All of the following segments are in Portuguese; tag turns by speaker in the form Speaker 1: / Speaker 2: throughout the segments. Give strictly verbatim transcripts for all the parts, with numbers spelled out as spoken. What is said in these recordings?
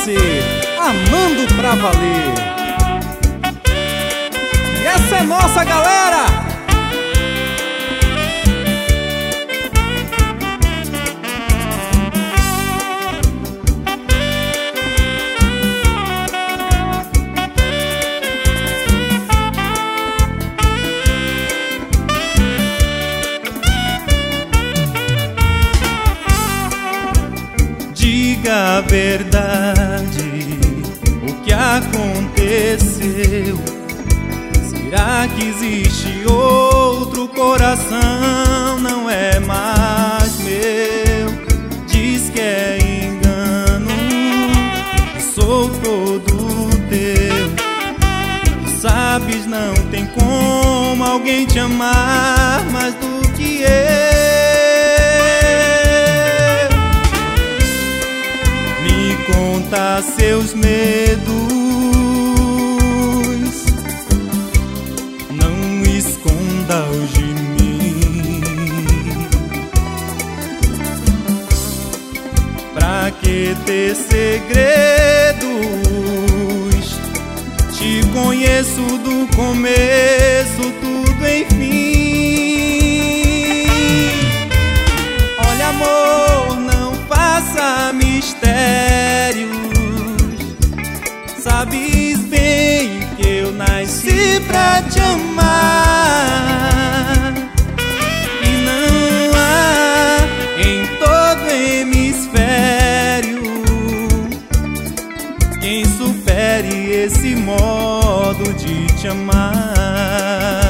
Speaker 1: você, amando pra valer. E essa é nossa galera!
Speaker 2: Diga a verdade, o que aconteceu? Será que existe outro coração? Não é mais meu. Diz que é engano, sou todo teu. Sabes, não tem como alguém te amar mais do que eu. Conta seus medos, não esconda-os de mim. Pra que ter segredos? Te conheço do começo, tudo enfim. Olha, amor, não faça mistério. Sabes bem que eu nasci pra te amar. E não há em todo hemisfério quem supere esse modo de te amar.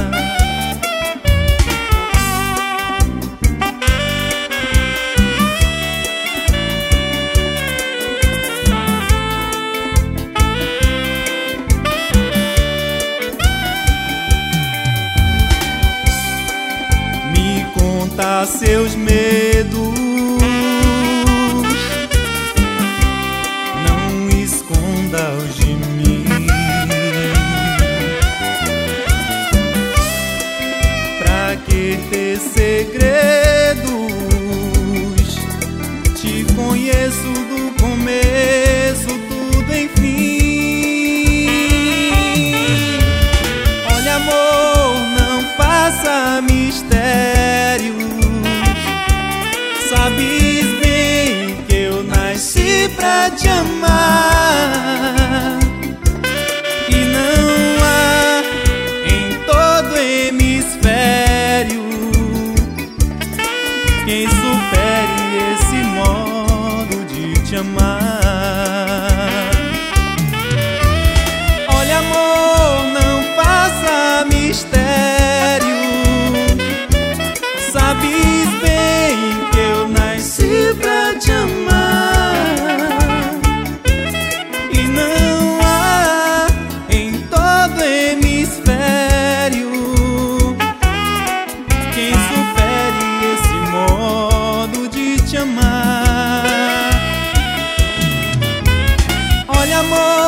Speaker 2: Conta seus medos, não esconda-os de mim. Pra que ter segredos? Te conheço do começo, tudo enfim. Olha, amor, não faça mistério. Sabes bem que eu nasci pra te amar. E não há em todo hemisfério quem supere esse modo de te amar. Olha, amor, não faça mistério. Sabes bem que eu nasci pra te amar. E não há em todo hemisfério quem supere esse modo de te amar. Olha, amor,